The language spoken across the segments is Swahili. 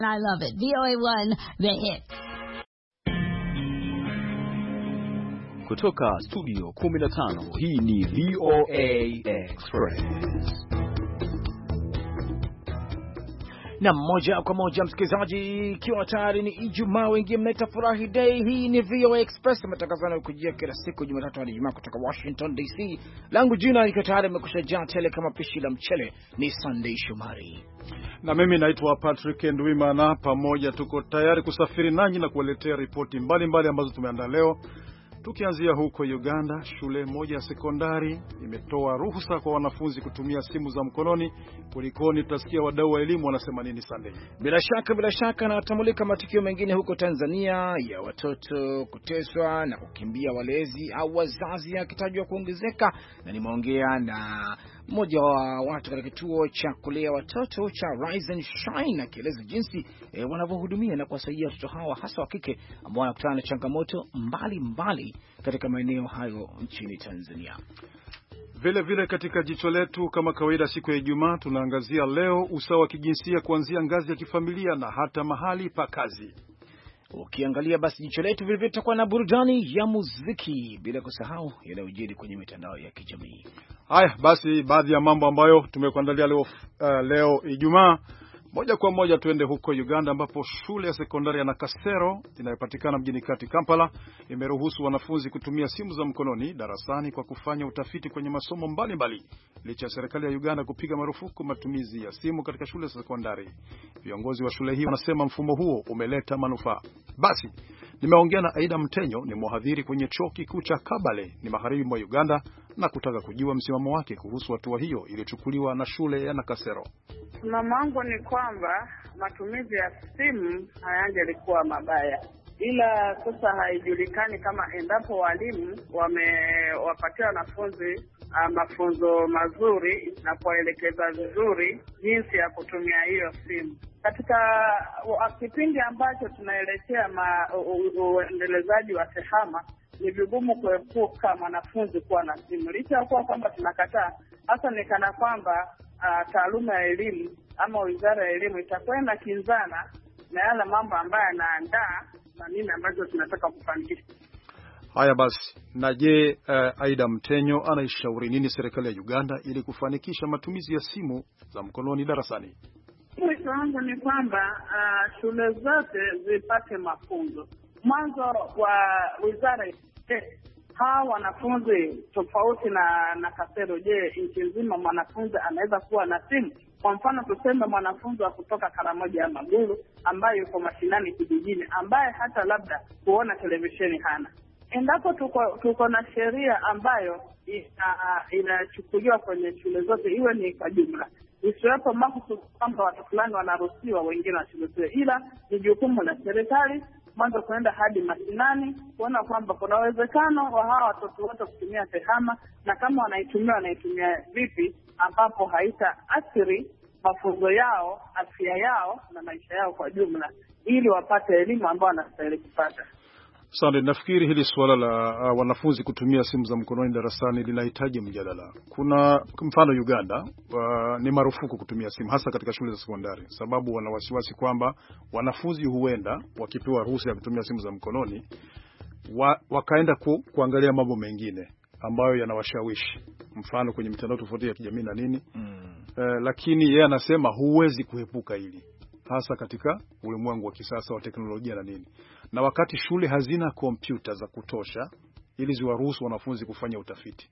I love it. VOA1, the hit. Kutoka studio 15, hii ni VOA Express. Na moja kwa moja msikilizaji, ikiwa tayari ni Ijumaa, wengi mnaita furahi day. Hii ni VOA Express, matangazo yanayokujia kila siku Jumatatu hadi Ijumaa kutoka Washington DC. Langu jina liko tayari nimekushajaa tele kama pishi la mchele, ni Sunday Shomari. Na mimi naitwa Patrick Ndwimana, pamoja tuko tayari kusafiri nanyi na kuwaletea ripoti mbalimbali ambazo tumeandaa leo. Tukianzia huko Uganda, shule moja ya sekondari imetoa ruhusa kwa wanafunzi kutumia simu za mkononi. Kulikoni, tutasikia wadau wa elimu wanasema nini Sunday. Bila shaka na tamulika matukio mengine huko Tanzania ya watoto kuteswa na kukimbia walezi au wazazi akitajwa kuongezeka, na nimeongea na mmoja wa watu katika kituo cha kulea watoto cha Rise and Shine akieleza jinsi wanavyohudumia na kuwasaidia watoto hawa hasa wa kike ambao wanakutana na changamoto mbalimbali katika maeneo hayo nchini Tanzania. Vile katika jicho letu kama kawaida siku ya Ijumaa tunaangazia leo usawa wa kijinsia kuanzia ngazi ya kifamilia na hata mahali pa kazi. Ukiangalia basi jicho letu vile tutakuwa na burudani ya muziki, bila kusahau yanayojiri kwenye mitandao ya kijamii. Haya basi, baadhi ya mambo ambayo tumekuandalia leo Ijumaa. Moja kwa moja tuende huko Uganda, ambapo shule ya sekondari ya Nakasero inayopatikana mjini kati Kampala imeruhusu wanafunzi kutumia simu za mkononi darasani kwa kufanya utafiti kwenye masomo mbalimbali, licha ya serikali ya Uganda kupiga marufuku matumizi ya simu katika shule za sekondari. Viongozi wa shule hii wanasema mfumo huo umeleta manufaa. Basi nimeongea na Aida Mtenyo, ni mhadhiri kwenye chuo kikuu cha Kabale ni magharibi mwa Uganda, na kutaka kujua msimamo wake kuhusu hatua hiyo iliyochukuliwa na shule ya Nakasero. Msimamo wangu ni kwamba matumizi ya simu hayangelikuwa mabaya, ila sasa haijulikani kama endapo walimu wamewapatia wanafunzi mafunzo mazuri na kuwaelekeza vizuri jinsi ya kutumia hiyo simu. Katika kipindi ambacho tunaelekea uendelezaji wa tehama, ni vigumu kuepuka mwanafunzi kuwa na simu. Licha ya kuwa kwamba tunakataa, hasa ni kana kwamba taaluma ya elimu ama wizara ya elimu itakwenda kinzana na yale mambo ambayo yanaandaa na nini ambacho tunataka kufanikisha. Haya basi, na je, Aida Mtenyo anaishauri nini serikali ya Uganda ili kufanikisha matumizi ya simu za mkononi darasani? Wito wangu ni kwamba shule zote zipate mafunzo. Mwanzo wa wizara hawa wanafunzi tofauti na Kasero, je, nchi nzima mwanafunzi anaweza kuwa na simu? Kwa mfano tuseme mwanafunzi wa kutoka Karamoja ya Maguru ambaye yuko mashinani kijijini, ambaye hata labda kuona televisheni hana. Endapo tuko na sheria ambayo inachukuliwa kwenye shule zote, iwe ni kwa jumla, isiwepo mahususi kwamba watu fulani wanaruhusiwa wengine wasiruhusiwe, ila ni jukumu la serikali mwanzo kuenda hadi mashinani kuona kwamba kuna uwezekano wa hawa watoto wote kutumia tehama, na kama wanaitumia vipi ambapo haitaathiri mafunzo yao, afya yao na maisha yao kwa jumla, ili wapate elimu ambayo wanastahili kupata. Sasa nafikiri hili suala la wanafunzi kutumia simu za mkononi darasani linahitaji mjadala. Kuna mfano Uganda ni marufuku kutumia simu hasa katika shule za sekondari, sababu wana wasiwasi kwamba wanafunzi huenda wakipewa ruhusa ya kutumia simu za mkononi wakaenda kuangalia mambo mengine ambayo yanawashawishi, mfano kwenye mitandao tofauti ya kijamii na nini. Lakini yeye anasema huwezi kuepuka hili, hasa katika ulimwengu wa kisasa wa teknolojia na nini. Na wakati shule hazina kompyuta za kutosha ili ziwaruhusu wanafunzi kufanya utafiti,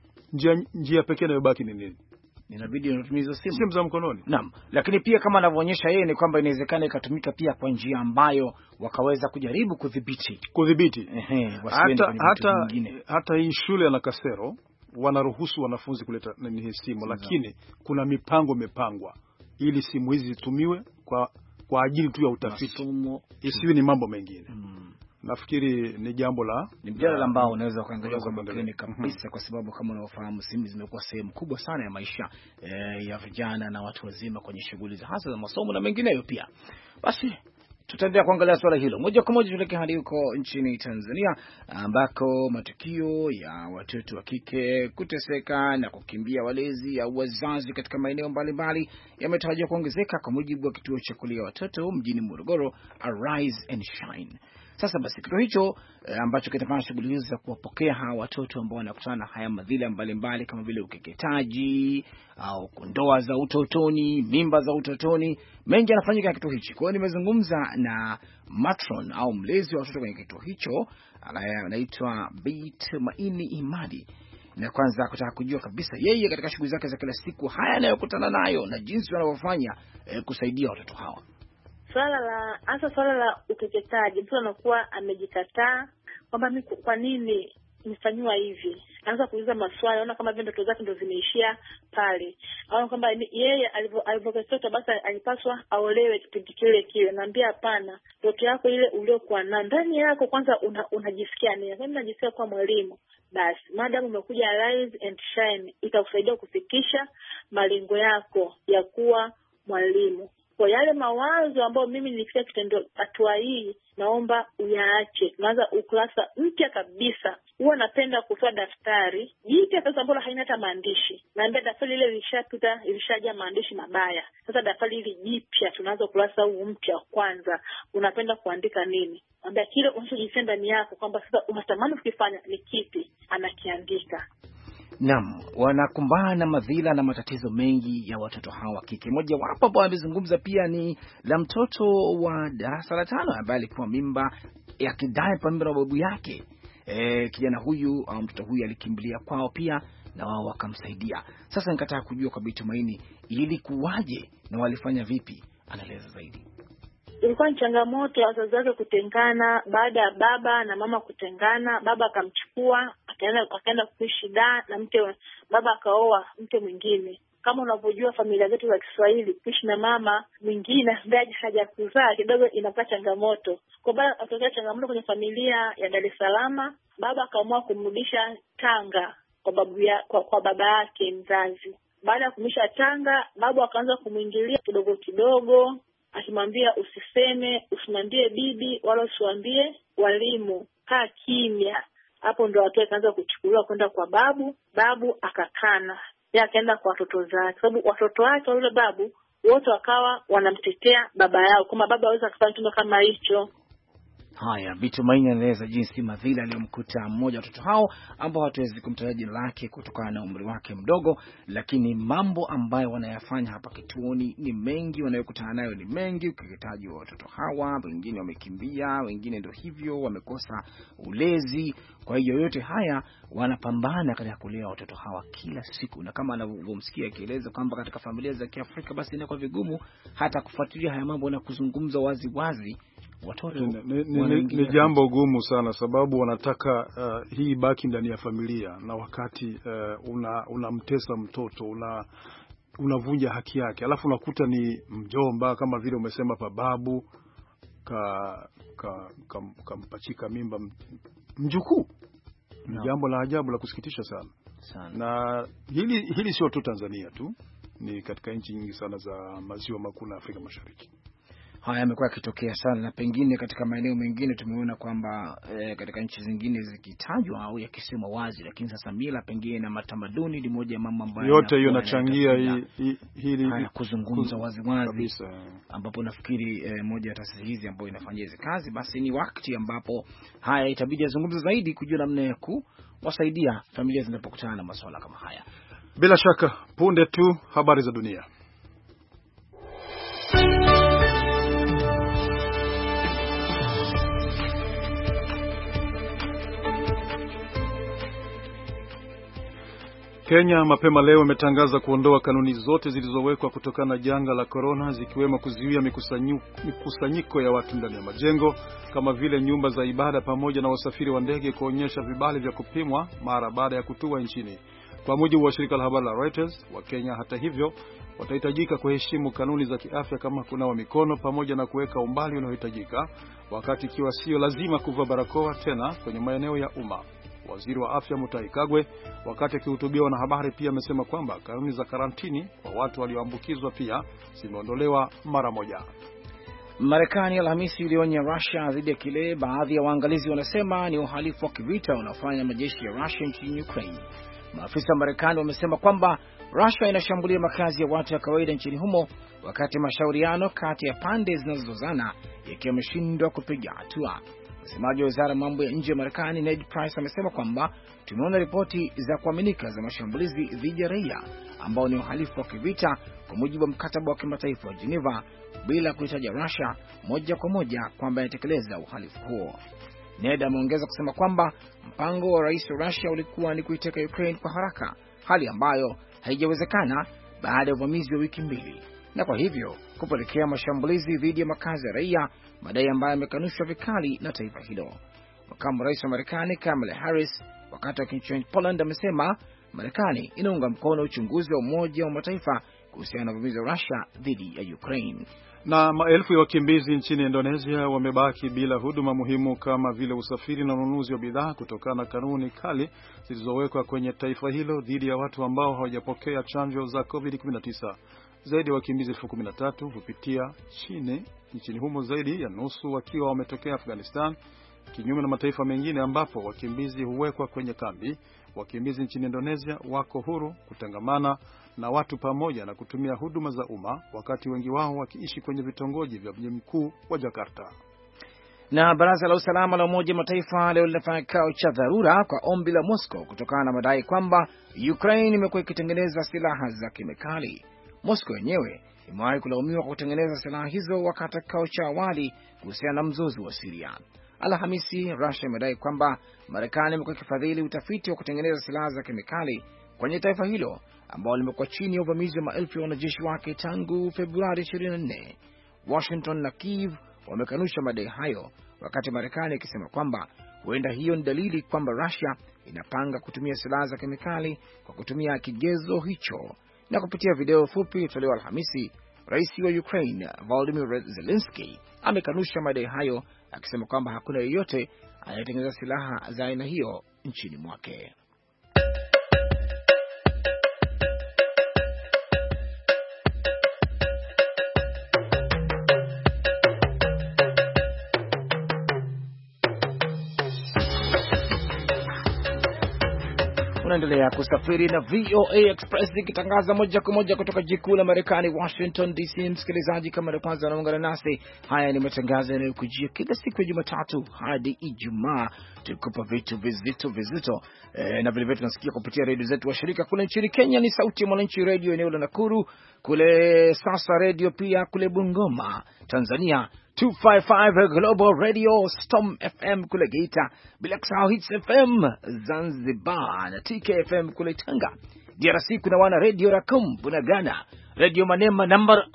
njia pekee inayobaki ni nini? Inabidi unatumia simu za mkononi. Naam, lakini pia kama anavyoonyesha yeye ni kwamba inawezekana ikatumika pia kwa njia ambayo wakaweza kujaribu kudhibiti. Hata hii shule ya Nakasero wanaruhusu wanafunzi kuleta simu, lakini kuna mipango imepangwa ili simu hizi zitumiwe kwa ajili tu ya utafiti, isiwe ni mambo mengine. Nafikiri ni jambo ni mjadala ambao unaweza kuangalia kwa makini kabisa, kwa sababu kama unaofahamu simu zimekuwa sehemu kubwa sana ya maisha ya vijana na watu wazima kwenye shughuli za hasa za masomo na mengineyo pia. Basi tutaendelea kuangalia swala hilo moja kwa moja. Tuelekea hadi huko nchini Tanzania ambako matukio ya watoto wa kike kuteseka na kukimbia walezi au wazazi katika maeneo mbalimbali yametarajiwa kuongezeka kwa mujibu wa kituo cha kulea watoto mjini Morogoro, Arise and Shine. Sasa basi kituo hicho ambacho kitafanya shughuli hizo za kuwapokea hawa watoto ambao wanakutana na haya madhila mbalimbali kama vile ukeketaji au ndoa za utotoni, mimba za utotoni, mengi yanafanyika katika kituo hichi. Kwa hiyo nimezungumza na matron au mlezi wa watoto kwenye kituo hicho, anaitwa Beit Maini Imadi, na kwanza kutaka kujua kabisa yeye katika shughuli zake za kila siku haya anayokutana nayo na jinsi wanavyofanya kusaidia watoto hawa. Swala la ukeketaji, mtu anakuwa amejikataa kwamba mimi kwa nini nifanywa hivi, anaanza kuuliza maswali, anaona kama vile ndoto zake ndio zimeishia pale, anaona kwamba yeye alivyokeketwa basi alipaswa aolewe kipindi kile. Naambia hapana, ndoto yako ile uliokuwa na ndani yako kwanza unajisikia nini? Kama unajisikia kuwa mwalimu, basi madam umekuja Rise and Shine itakusaidia kufikisha malengo yako ya kuwa mwalimu. Kwa yale mawazo ambayo mimi nilifikia kitendo hatua hii, naomba uyaache. Tunaanza ukurasa mpya kabisa. Huwa napenda kutoa daftari jipya sasa ambalo haina hata maandishi. Naambia daftari ile ilishapita, ilishajaa maandishi mabaya. Sasa daftari hili jipya tunaanza ukurasa huu mpya kwanza. Unapenda kuandika nini? Naambia kile unachojisikia ndani yako kwamba sasa unatamani kukifanya ni kipi, anakiandika. Naam, wanakumbana na madhila na matatizo mengi ya watoto hawa kike. Moja wapo ambao amezungumza pia ni la mtoto wa darasa la 5 ambaye alikuwa mimba ya kidai pamoja na babu yake. Kijana huyu au mtoto huyu alikimbilia kwao pia na wao wakamsaidia. Sasa nikataka kujua kwa Bitumaini ili kuwaje na walifanya vipi, anaeleza zaidi. Ilikuwa ni changamoto ya wazazi wake kutengana baada ya baba na mama kutengana. Baba akamchukua akaenda kuishi na baba akaoa mke mwingine. Kama unavyojua familia zetu za Kiswahili, kuishi na mama mwingine ambaye hajakuzaa kidogo inakuwa changamoto. Kwa baba atokea changamoto kwenye familia ya Dar es Salaam, baba akaamua kumrudisha Tanga kwa baba yake mzazi. Baada ya kumisha Tanga, baba akaanza kumwingilia kidogo kidogo, akimwambia usiseme, usimwambie bibi wala usiwaambie walimu, kaa kimya. Hapo ndo watu wakaanza kuchukuliwa kwenda kwa babu. Babu akakana, yeye akaenda kwa watoto zake, sababu watoto wake yule babu wote wakawa wanamtetea baba yao kama baba hawezi kufanya kitu kama hicho. Haya, Bitumaini anaeleza jinsi madhila aliyomkuta mmoja watoto hao ambao hatuwezi kumtaja jina lake kutokana na umri wake mdogo, lakini mambo ambayo wanayafanya hapa kituoni ni mengi, wanayokutana nayo ni mengi. Ukeketaji wa watoto hawa, wengine wamekimbia, wengine ndio hivyo wamekosa ulezi. Kwa hiyo yote haya wanapambana katika kulea watoto hawa kila siku, na kama anavyomsikia akieleza kwamba katika familia za Kiafrika basi inakuwa vigumu hata kufuatilia haya mambo na kuzungumza wazi wazi. Watoto ni jambo gumu sana, sababu wanataka hii baki ndani ya familia, na wakati unamtesa mtoto, unavunja haki yake, alafu unakuta ni mjomba kama vile umesema pa babu kampachika mimba mjukuu. Ni jambo la ajabu la kusikitisha sana. Na hili sio tu Tanzania tu, ni katika nchi nyingi sana za maziwa makuu na Afrika Mashariki. Haya yamekuwa yakitokea sana, na pengine katika maeneo mengine tumeona kwamba katika nchi zingine zikitajwa au yakisema wazi, lakini sasa mila pengine na matamaduni ni moja ya mambo ambayo yote hiyo inachangia hili kuzungumza wazi wazi, ambapo nafikiri moja ya taasisi hizi ambayo inafanya hizo kazi, basi ni wakati ambapo haya itabidi yazungumze zaidi kujua namna ya kuwasaidia familia zinapokutana na masuala kama haya. Bila shaka punde tu habari za dunia. Kenya mapema leo imetangaza kuondoa kanuni zote zilizowekwa kutokana na janga la corona, zikiwemo kuzuia mikusanyiko ya watu ndani ya majengo kama vile nyumba za ibada, pamoja na wasafiri wa ndege kuonyesha vibali vya kupimwa mara baada ya kutua nchini. Kwa mujibu wa shirika la habari la Reuters, wa Kenya hata hivyo watahitajika kuheshimu kanuni za kiafya kama kunawa mikono pamoja na kuweka umbali unaohitajika, wakati ikiwa sio lazima kuvaa barakoa tena kwenye maeneo ya umma. Waziri wa Afya Mutahi Kagwe, wakati akihutubia wanahabari, pia amesema kwamba kanuni za karantini kwa watu walioambukizwa pia zimeondolewa mara moja. Marekani Alhamisi ilionya Russia dhidi ya kile baadhi ya waangalizi wanasema ni uhalifu wa kivita unaofanya majeshi ya Russia nchini Ukraine. Maafisa wa Marekani wamesema kwamba Russia inashambulia makazi ya watu ya kawaida nchini humo, wakati mashauriano kati ya pande zinazozozana yakiwa yameshindwa kupiga hatua. Msemaji wa wizara ya mambo ya nje ya Marekani Ned Price amesema kwamba tumeona ripoti za kuaminika za mashambulizi dhidi ya raia ambao ni uhalifu wa kivita kwa mujibu wa mkataba wa kimataifa wa Geneva, bila kuitaja Russia moja kwa moja kwamba inatekeleza uhalifu huo. Ned ameongeza kusema kwamba mpango wa rais wa Russia ulikuwa ni kuiteka Ukraine kwa haraka, hali ambayo haijawezekana baada ya uvamizi wa wiki mbili, na kwa hivyo kupelekea mashambulizi dhidi ya makazi ya raia, madai ambayo yamekanushwa vikali na taifa hilo. Makamu rais wa Marekani Kamala Harris, wakati wa nchini Poland, amesema Marekani inaunga mkono uchunguzi wa Umoja wa Mataifa kuhusiana na uvamizi wa Russia dhidi ya Ukraine. Na maelfu ya wakimbizi nchini Indonesia wamebaki bila huduma muhimu kama vile usafiri na ununuzi wa bidhaa kutokana na kanuni kali zilizowekwa kwenye taifa hilo dhidi ya watu ambao hawajapokea chanjo za COVID-19. Zaidi ya wakimbizi 13,000 hupitia nchini humo, zaidi ya nusu wakiwa wametokea Afghanistan, kinyume na mataifa mengine ambapo wakimbizi huwekwa kwenye kambi. Wakimbizi nchini Indonesia wako huru kutangamana na watu pamoja na kutumia huduma za umma, wakati wengi wao wakiishi kwenye vitongoji vya mji mkuu wa Jakarta. Na Baraza la Usalama la Umoja wa Mataifa leo linafanya kikao cha dharura kwa ombi la Moscow kutokana na madai kwamba Ukraine imekuwa ikitengeneza silaha za kemikali. Moscow yenyewe imewahi kulaumiwa kwa kutengeneza silaha hizo wakati kikao cha awali kuhusiana na mzozo wa Syria. Alhamisi, Russia imedai kwamba Marekani imekuwa ikifadhili utafiti wa kutengeneza silaha za kemikali kwenye taifa hilo ambao limekuwa chini ya uvamizi wa maelfu ya wanajeshi wake tangu Februari 24. Washington na Kiev wamekanusha madai hayo, wakati Marekani ikisema kwamba huenda hiyo ni dalili kwamba Russia inapanga kutumia silaha za kemikali kwa kutumia kigezo hicho. Na kupitia video fupi iliyotolewa Alhamisi, Rais wa Ukraine Volodymyr Zelensky amekanusha madai hayo, akisema kwamba hakuna yeyote anayetengeneza silaha za aina hiyo nchini mwake. Unaendelea kusafiri na VOA Express ikitangaza moja kwa moja kutoka jikuu la Marekani, Washington DC. Msikilizaji, kama ndio kwanza unaungana nasi, haya ni matangazo yanayokujia kila siku ya Jumatatu hadi Ijumaa, tukupa vitu vizito. Na vile vile tunasikia kupitia redio zetu wa shirika kule nchini Kenya ni Sauti ya Mwananchi Radio eneo la Nakuru, kule Sasa Radio pia kule Bungoma. Tanzania 255 Global Radio, Storm FM kule Geita, bila kusahau Hits FM Zanzibar na TKFM kule Tanga. DRC kuna wana Radio Racom Bunagana, Radio Manema number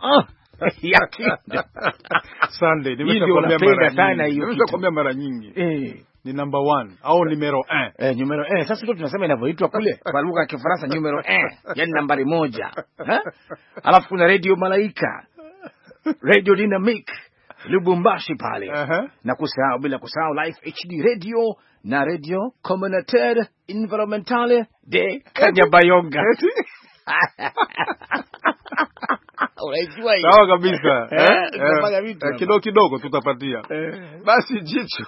Sunday nimeshakwambia mara nyingi ni number 1 au numero 1. Numero 1 sasa ndio tunasema inavyoitwa kule kwa lugha ya Kifaransa, numero 1 yani nambari 1. Alafu kuna Radio Malaika, Radio Dynamic Lubumbashi pale. Na bila kusahau Life HD Radio na Radio Communautaire Environnementale de Kanyabayonga. Unajua hiyo? Sawa kabisa. Kidogo tutapatia. Basi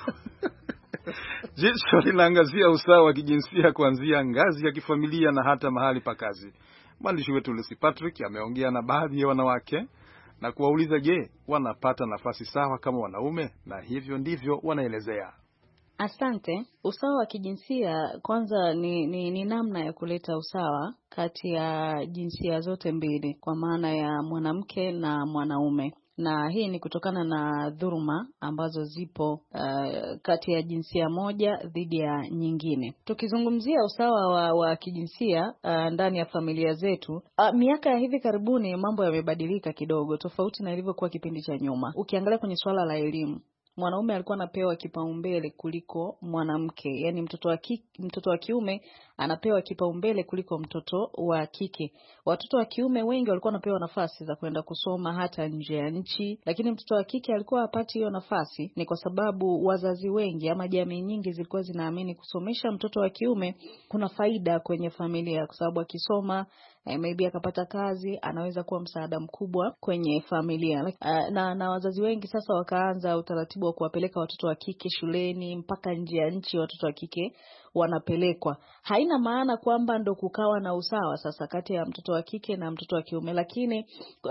jicho linaangazia usawa wa kijinsia kuanzia ngazi ya kifamilia na hata mahali pa kazi. Mwandishi wetu Lucy Patrick ameongea na baadhi ya wanawake na kuwauliza, je, wanapata nafasi sawa kama wanaume? Na hivyo ndivyo wanaelezea. Asante. Usawa wa kijinsia kwanza ni namna ya kuleta usawa kati ya jinsia zote mbili, kwa maana ya mwanamke na mwanaume. Na hii ni kutokana na dhuluma ambazo zipo kati ya jinsia moja dhidi ya nyingine. Tukizungumzia usawa wa kijinsia ndani ya familia zetu, miaka ya hivi karibuni mambo yamebadilika kidogo, tofauti na ilivyokuwa kipindi cha nyuma. Ukiangalia kwenye swala la elimu, mwanaume alikuwa anapewa kipaumbele kuliko mwanamke. Yaani mtoto wa kiume anapewa kipaumbele kuliko mtoto wa kike. Watoto wa kiume wengi walikuwa wanapewa nafasi za kwenda kusoma hata nje ya nchi, lakini mtoto wa kike alikuwa hapati hiyo nafasi. Ni kwa sababu wazazi wengi ama jamii nyingi zilikuwa zinaamini kusomesha mtoto wa kiume kuna faida kwenye familia, kwa sababu akisoma maybe akapata kazi, anaweza kuwa msaada mkubwa kwenye familia. Na wazazi wengi sasa wakaanza utaratibu wa kuwapeleka watoto wa kike shuleni mpaka nje ya nchi, watoto wa kike wanapelekwa. Haina maana kwamba ndo kukawa na usawa sasa kati ya mtoto wa kike na mtoto wa kiume, lakini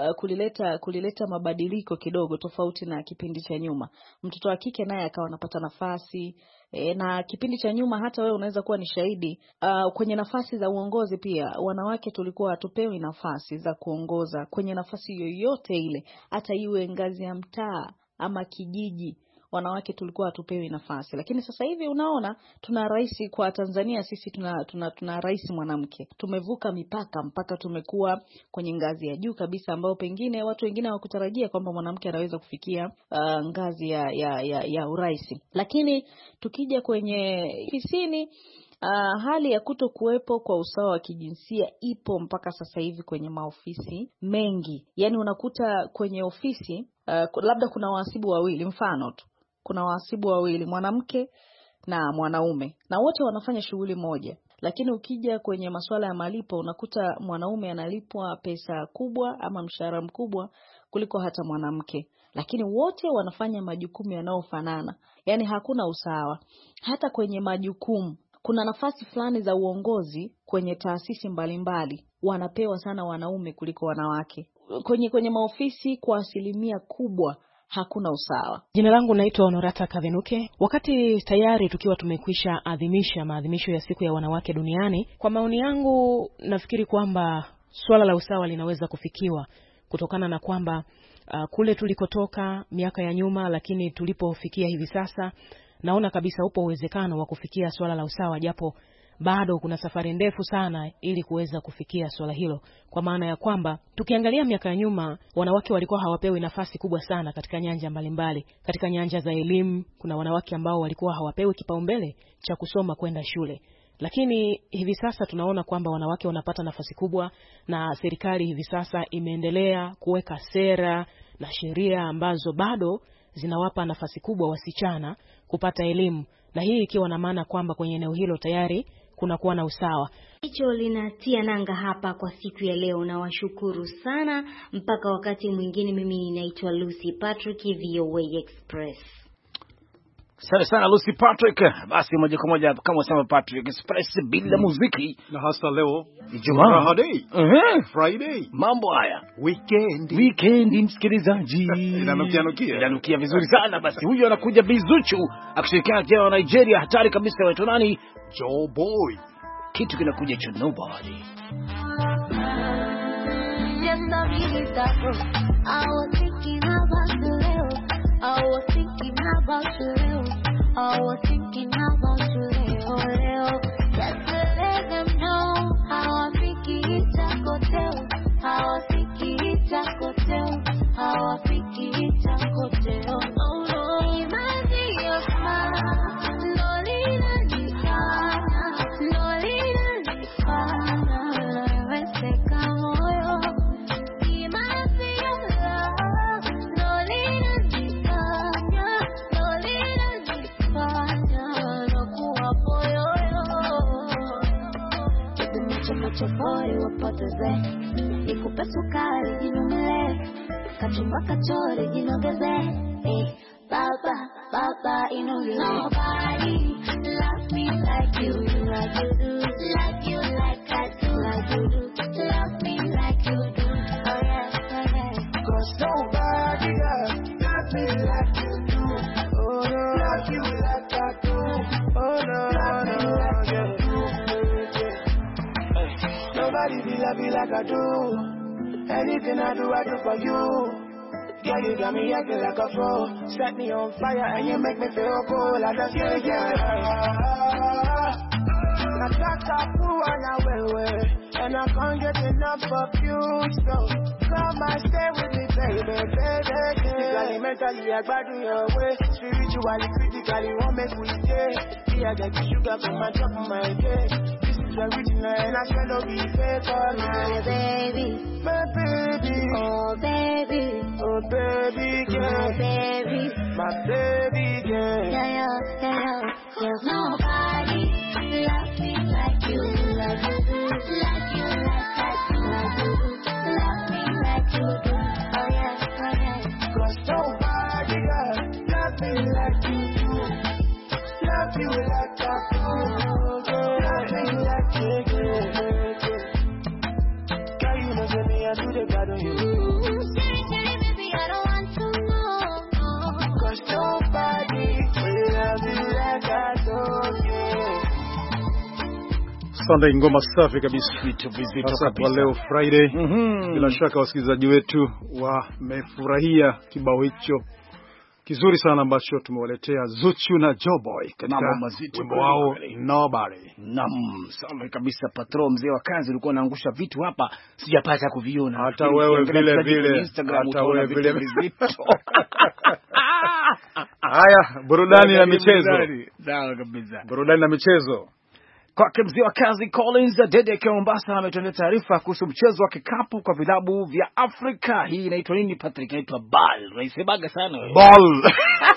kulileta mabadiliko kidogo tofauti na kipindi cha nyuma. Mtoto wa kike naye akawa anapata nafasi, na kipindi cha nyuma hata wewe unaweza kuwa ni shahidi, kwenye nafasi za uongozi pia wanawake tulikuwa hatupewi nafasi za kuongoza kwenye nafasi yoyote ile, hata iwe ngazi ya mtaa ama kijiji. Wanawake tulikuwa hatupewi nafasi. Lakini sasa hivi unaona tuna rais kwa Tanzania, sisi tuna rais mwanamke. Tumevuka mipaka mpaka tumekuwa kwenye ngazi ya juu kabisa, ambao pengine watu wengine hawakutarajia kwamba mwanamke anaweza kufikia ngazi ya urais. Lakini tukija kwenye ofisini, hali ya kutokuwepo kwa usawa wa kijinsia ipo mpaka sasa hivi kwenye maofisi mengi. Yani unakuta kwenye ofisi labda kuna wahasibu wawili, mfano tu kuna wahasibu wawili, mwanamke na mwanaume, na wote wanafanya shughuli moja. Lakini ukija kwenye masuala ya malipo, unakuta mwanaume analipwa pesa kubwa ama mshahara mkubwa kuliko hata mwanamke, lakini wote wanafanya majukumu yanayofanana. Yani hakuna usawa. Hata kwenye majukumu, kuna nafasi fulani za uongozi kwenye taasisi mbalimbali wanapewa sana wanaume kuliko wanawake. Kwenye maofisi kwa asilimia kubwa hakuna usawa. Jina langu naitwa Honorata Kavenuke. Wakati tayari tukiwa tumekwisha adhimisha maadhimisho ya siku ya wanawake duniani, kwa maoni yangu nafikiri kwamba swala la usawa linaweza kufikiwa kutokana na kwamba kule tulikotoka miaka ya nyuma, lakini tulipofikia hivi sasa, naona kabisa upo uwezekano wa kufikia swala la usawa, japo bado kuna safari ndefu sana ili kuweza kufikia swala hilo. Kwa maana ya kwamba tukiangalia miaka ya nyuma, wanawake walikuwa hawapewi nafasi kubwa sana katika nyanja mbalimbali. Katika nyanja za elimu, kuna wanawake ambao walikuwa hawapewi kipaumbele cha kusoma kwenda shule. Lakini hivi sasa tunaona kwamba wanawake wanapata nafasi kubwa, na serikali hivi sasa imeendelea kuweka sera na sheria ambazo bado zinawapa nafasi kubwa wasichana kupata elimu, na hii ikiwa na maana kwamba kwenye eneo hilo tayari kuna kuwa na usawa. Hicho linatia nanga hapa kwa siku ya leo, na washukuru sana. Mpaka wakati mwingine, mimi naitwa Lucy Patrick, VOA Express. Asante sana Lucy Patrick. Basi moja kwa moja kama unasema Patrick Express bila muziki, na hasa leo Ijumaa day, Friday, mambo haya weekend msikilizaji inanukia vizuri sana. Basi huyu anakuja Bizuchu akishirikiana na Nigeria, hatari kabisa. Wetu nani? Joe Boy. Kitu kinakuja cha Nobody. I was thinking about you. I was thinking about you, Leo. Just to let them know how I think it's a hotel. How I think it's a hotel. How I think it's a hotel. Oh no, imagine your smile. Lolita Nifana. Lolita Nifana. Reseka moyo. Imagine your love. Lolita Nifana. Lolita Nifana. Nakuwa poyoyo. Macho boy wapoteze, nikupe sukari jinumle, kachumba kachore jinogeze. Baba, you know you nobody love me like you do, like you do, like you like I do, like you do, love me like you do. Oh yeah. 'Cause nobody love me like you do. Oh no, love you like I do. Oh no, love me like you do. Nobody be love me like I do. Anything I do for you. Girl, you got me acting like a fool. Set me on fire and you make me feel cool. I just feel Nataka kuwa na wewe, and I can't get enough of you. So come and stay with me, baby. Physically, mentally, I got your way. Spiritually, critically, won't make we stay. Yeah, I get the sugar from my top of my cake. This is original and I shall not be fake. Oh, my baby, my baby, oh baby, oh baby girl, my baby, my baby girl. Yeah. There's nobody love me like you, like you do, like you like I do. love me like you do. Love you like I do. Love me like you do. Girl, you know say me I do the bad on you. Baby, I don't want to know. 'Cause nobody will love you like I do. Sunday ngoma safi kabisa. Vitu vizito Sasa kabisa. kwa leo Friday. Bila shaka wasikilizaji wetu wamefurahia kibao hicho kizuri sana ambacho tumewaletea Zuchu na Joboy katika wimbo wao Nobody. Sawa kabisa. Patro mzee wa kazi ulikuwa unaangusha vitu hapa sijapata kuviona. Hata wewe vile vile. Hata wewe vile vile. Haya, burudani na michezo. Sawa kabisa. Burudani na michezo. Kwa mzee wa kazi Collins Dede kwa Mombasa ametuletea taarifa kuhusu mchezo wa kikapu kwa vilabu vya Afrika. Hii inaitwa nini Patrick? Inaitwa BAL. Unaisebaga sana wewe. BAL.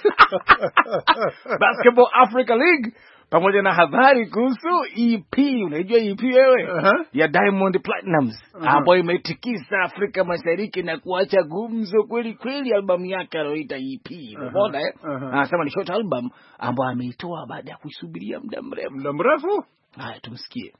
Basketball Africa League, pamoja na habari kuhusu EP. Unajua EP wewe? Ya Diamond Platnumz ambayo imetikisa Afrika Mashariki na kuacha gumzo kweli kweli, albamu yake aloita EP. Unaona anasema ni short album ambayo ameitoa baada ya kusubiria muda mrefu. Haya, tumsikie.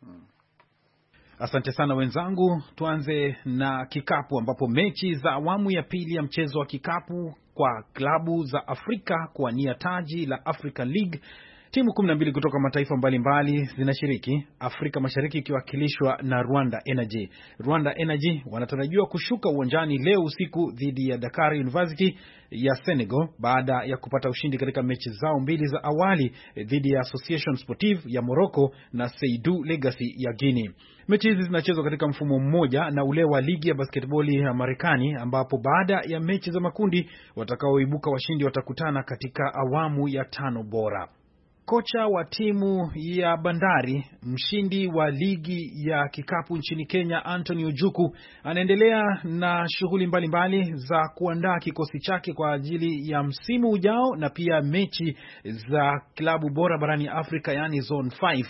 Asante sana wenzangu. Tuanze na kikapu ambapo mechi za awamu ya pili ya mchezo wa kikapu kwa klabu za Afrika kuwania taji la Africa League. Timu 12 kutoka mataifa mbalimbali zinashiriki, Afrika Mashariki ikiwakilishwa na Rwanda Energy. Rwanda Energy wanatarajiwa kushuka uwanjani leo usiku dhidi ya Dakar University ya Senegal baada ya kupata ushindi katika mechi zao mbili za awali dhidi ya Association Sportive ya Morocco na Seydou Legacy ya Guinea. Mechi hizi zinachezwa katika mfumo mmoja na ule wa ligi ya basketball ya Marekani, ambapo baada ya mechi za makundi watakaoibuka washindi watakutana katika awamu ya 5 bora. Kocha wa timu ya Bandari, mshindi wa ligi ya kikapu nchini Kenya, Anthony Ojuku, anaendelea na shughuli mbalimbali za kuandaa kikosi chake kwa ajili ya msimu ujao na pia mechi za klabu bora barani Afrika, yani Zone 5.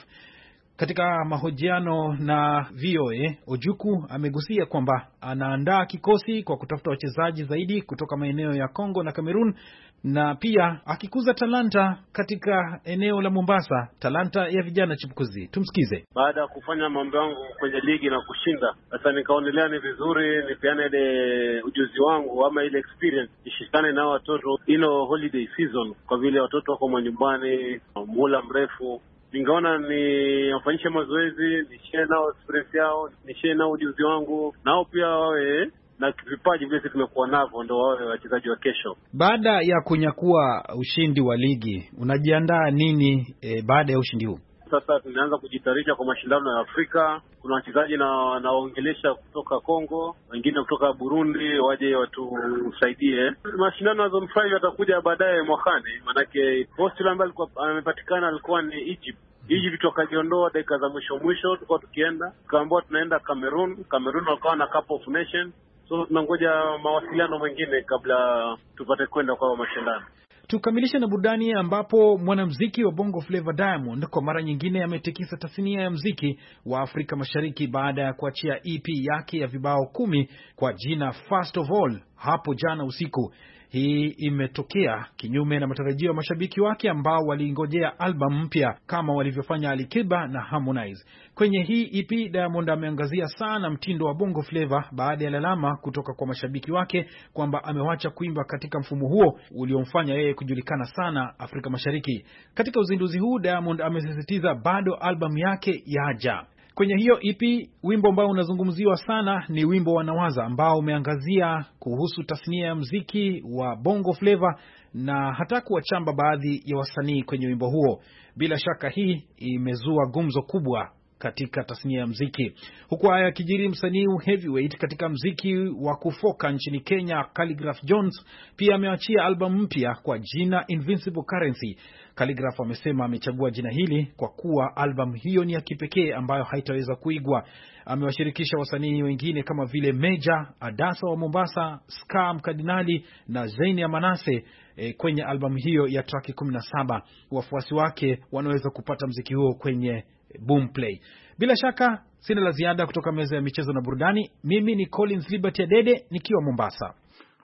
Katika mahojiano na VOA, Ojuku amegusia kwamba anaandaa kikosi kwa kutafuta wachezaji zaidi kutoka maeneo ya Kongo na Cameroon, na pia akikuza talanta katika eneo la Mombasa, talanta ya vijana chipukuzi. Tumsikize. Baada ya kufanya mambo yangu kwenye ligi na kushinda, sasa nikaonelea ni vizuri nipeane ile ujuzi wangu ama ile experience ishikane na watoto ino holiday season, kwa vile watoto wako nyumbani muda mrefu. Ningeona ni wafanyishe mazoezi, nishare nao experience yao, nishare nao ujuzi wangu, nao pia wawe na vipaji vile tumekuwa navyo, ndio wawe wachezaji wa kesho. Baada ya kunyakua ushindi wa ligi, unajiandaa nini baada ya ushindi huu? Sasa tunaanza kujitayarisha kwa mashindano ya Afrika. Kuna wachezaji na waongelesha kutoka Kongo, wengine kutoka Burundi, waje watusaidie. Mashindano ya Zone 5 yatakuja baadaye mwakani, manake posti ambayo alikuwa amepatikana alikuwa ni Egypt wakajiondoa dakika za mwisho, tulikuwa tukienda tukaambiwa tunaenda Cameroon wakawa na Cup of Nations. So tunangoja mawasiliano mengine kabla tupate kwenda kwa mashindano. Tukamilisha na burudani ambapo mwanamuziki wa Bongo Flava Diamond kwa mara nyingine ametikisa tasnia ya muziki wa Afrika Mashariki baada ya kuachia EP yake ya vibao 10 kwa jina First of All hapo jana usiku. Hii imetokea kinyume na matarajio ya mashabiki wake ambao waliingojea album mpya kama walivyofanya Ali Kiba na Harmonize. Kwenye hii EP Diamond ameangazia sana mtindo wa Bongo Flava baada ya lalama kutoka kwa mashabiki wake kwamba amewacha kuimba katika mfumo huo uliomfanya yeye kujulikana sana Afrika Mashariki. Katika uzinduzi huu Diamond amesisitiza bado album yake yaja. Kwenye hiyo EP, wimbo ambao unazungumziwa sana ni wimbo wa Nawaza ambao umeangazia kuhusu tasnia ya muziki wa Bongo Flava na hata kuwachamba baadhi ya wasanii kwenye wimbo huo. Bila shaka hii imezua gumzo kubwa katika tasnia ya muziki. Huku haya kijiri, msanii heavyweight katika muziki wa kufoka nchini Kenya, Khaligraph Jones, pia ameachia albamu mpya kwa jina Invincible Currency. Khaligraph amesema amechagua jina hili kwa kuwa albamu hiyo ni ya kipekee ambayo haitaweza kuigwa. Amewashirikisha wasanii wengine kama vile Meja, Adasa wa Mombasa, Ska Mkardinali na Zaini ya Manase kwenye albamu hiyo ya track 17. Wafuasi wake wanaweza kupata muziki huo kwenye Boomplay. Bila shaka sina la ziada kutoka meza ya michezo na burudani. Mimi ni Collins Liberty Adede nikiwa Mombasa.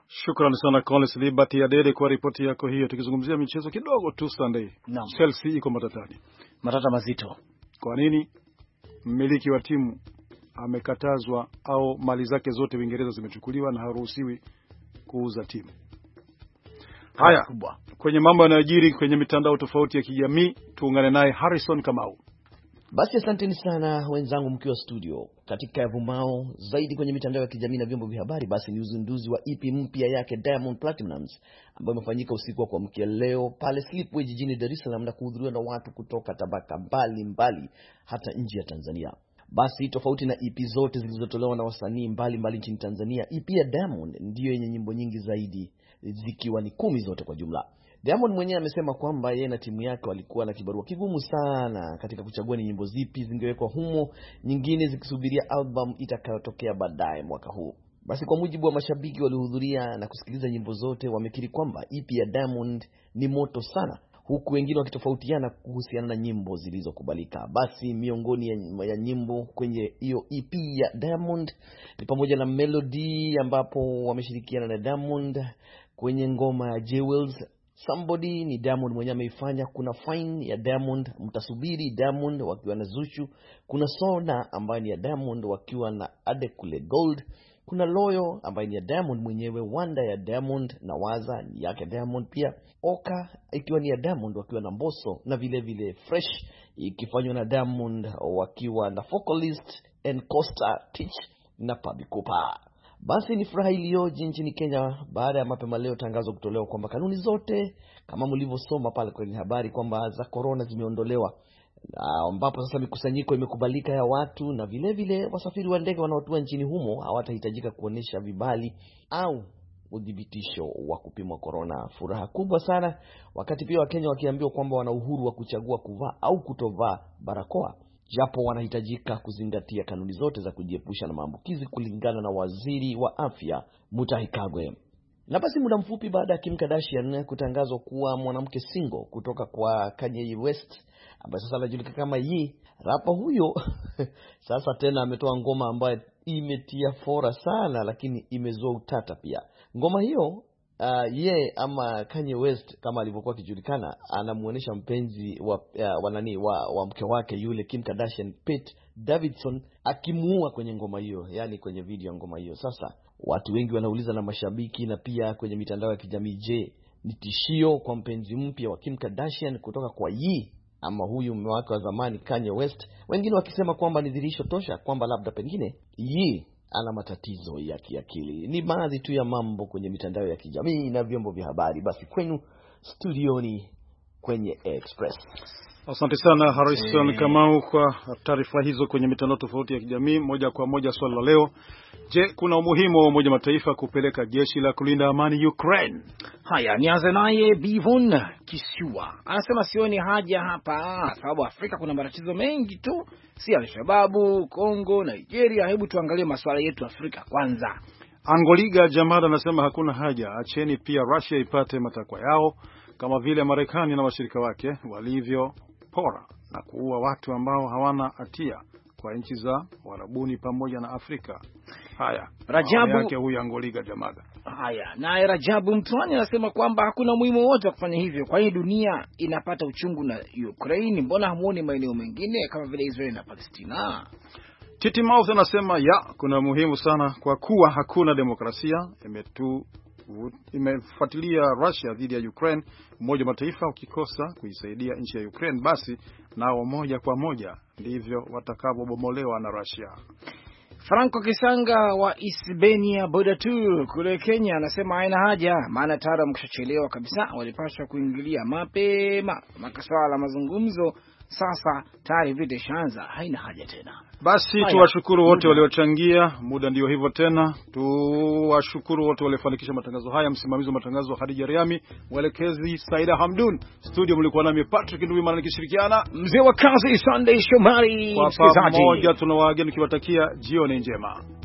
Shukrani sana Collins Liberty Adede kwa ripoti yako hiyo. Tukizungumzia michezo kidogo tu Sunday. Chelsea iko matatani. Matata mazito. Kwa nini? Mmiliki wa timu amekatazwa au mali zake zote Uingereza zimechukuliwa na haruhusiwi kuuza timu. Haya, kwenye mambo yanayojiri kwenye mitandao tofauti ya kijamii, tuungane naye Harrison Kamau. Basi asanteni sana wenzangu mkiwa studio. Katika yavumao zaidi kwenye mitandao ya kijamii na vyombo vya habari, basi ni uzinduzi wa EP mpya yake Diamond Platnumz ambayo imefanyika usiku wa kuamkia leo pale Slipway jijini Dar es Salaam na kuhudhuriwa na watu kutoka tabaka mbali hata nje ya Tanzania. Basi tofauti na EP zote zilizotolewa na wasanii mbali nchini Tanzania, EP ya Diamond ndiyo yenye nyimbo nyingi zaidi, zikiwa ni 10 zote kwa jumla. Diamond mwenyewe amesema kwamba yeye na timu yake walikuwa na kibarua kigumu sana katika kuchagua ni nyimbo zipi zingewekwa humo, nyingine zikisubiria album itakayotokea baadaye mwaka huu. Basi kwa mujibu wa mashabiki waliohudhuria na kusikiliza nyimbo zote, wamekiri kwamba EP ya Diamond ni moto sana, huku wengine wakitofautiana kuhusiana na nyimbo zilizokubalika. Basi miongoni ya nyimbo kwenye hiyo EP ya Diamond ni pamoja na Melody ambapo wameshirikiana na Diamond kwenye ngoma ya Jewels. Somebody ni Diamond mwenyewe ameifanya. Kuna Fine ya Diamond, Mtasubiri Diamond wakiwa na Zuchu. Kuna Sona ambayo ni ya Diamond wakiwa na Adekule Gold. Kuna Loyo ambayo ni ya Diamond mwenyewe. Wanda ya Diamond na Waza ni yake Diamond pia. Oka ikiwa ni ya Diamond wakiwa na Mbosso, na vile Fresh ikifanywa na Diamond wakiwa na Vocalist and Costa Teach na Pabi Kupa. Basi ni furaha iliyoje nchini Kenya baada ya mapema leo tangazo kutolewa kwamba kanuni zote kama mlivyosoma pale kwenye habari kwamba za corona zimeondolewa, ambapo sasa mikusanyiko imekubalika ya watu, na vile wasafiri wa ndege wanaotua nchini humo hawatahitajika kuonesha vibali au udhibitisho wa kupimwa corona. Furaha kubwa sana, wakati pia Wakenya wakiambiwa kwamba wana uhuru wa kuchagua kuvaa au kutovaa barakoa, japo wanahitajika kuzingatia kanuni zote za kujiepusha na maambukizi kulingana na waziri wa afya Mutahi Kagwe. Na basi muda mfupi baada ya Kim Kardashian kutangazwa kuwa mwanamke single kutoka kwa Kanye West ambaye sasa anajulikana kama Ye, rapa huyo sasa tena ametoa ngoma ambayo imetia fora sana, lakini imezua utata pia. Ngoma hiyo ye ama Kanye West kama alivyokuwa kijulikana anamuonesha mpenzi wa mke wake yule Kim Kardashian, Pete Davidson, akimuua kwenye ngoma hiyo, yani kwenye video ya ngoma hiyo. Sasa watu wengi wanauliza na mashabiki na pia kwenye mitandao ya kijamii, je, ni tishio kwa mpenzi mpya wa Kim Kardashian kutoka kwa Ye ama huyu mume wake wa zamani Kanye West? Wengine wakisema kwamba ni dhihirisho tosha kwamba labda pengine Ye ana matatizo ya kiakili. Ni baadhi tu ya mambo kwenye mitandao ya kijamii na vyombo vya habari. Basi kwenu studioni kwenye Express. Asante sana Harrison Kamau kwa taarifa hizo kwenye mitandao tofauti ya kijamii. Moja kwa moja swali la leo. Je, kuna umuhimu wa Umoja Mataifa kupeleka jeshi la kulinda amani Ukraine? Haya, nianze naye Bivon Kisiwa. Anasema sioni haja hapa sababu Afrika kuna matatizo mengi tu, si Al-Shababu, Kongo, Nigeria. Hebu tuangalie masuala yetu Afrika kwanza. Angoliga Jamada anasema hakuna haja, acheni pia Russia ipate matakwa yao kama vile Marekani na washirika wake walivyo pora na kuua watu ambao hawana hatia kwa nchi za Warabuni pamoja na Afrika. Haya, Rajabu yake huyu Angoliga Jamada. Haya, naye Rajabu Mtwani anasema kwamba hakuna muhimu wote wa kufanya hivyo, kwa hiyo dunia inapata uchungu na Ukraine, mbona hamuoni maeneo mengine kama vile Israeli na Palestina? Titi Mouth anasema kuna muhimu sana kwa kuwa hakuna demokrasia imefuatilia Russia dhidi ya Ukraine. Umoja wa Mataifa ukikosa kuisaidia nchi ya Ukraine, basi nao moja kwa moja ndivyo watakavyobomolewa na Russia. Franco Kisanga wa Isbenia Bodatu kule Kenya anasema haina haja, maana tayari mkishachelewa kabisa, walipaswa kuingilia mapema makaswala la mazungumzo. Sasa tayari vita shaanza, haina haja tena. Basi tuwashukuru wote waliochangia. Muda ndio hivyo tena. Tuwashukuru wote waliofanikisha matangazo haya. Msimamizi wa matangazo Hadija Riami, mwelekezi Saida Hamdun. Studio mlikuwa nami Patrick Ndwimana nikishirikiana mzee wa kazi Sunday Shomari. Kwa pamoja tunawaageni kiwatakia jioni njema.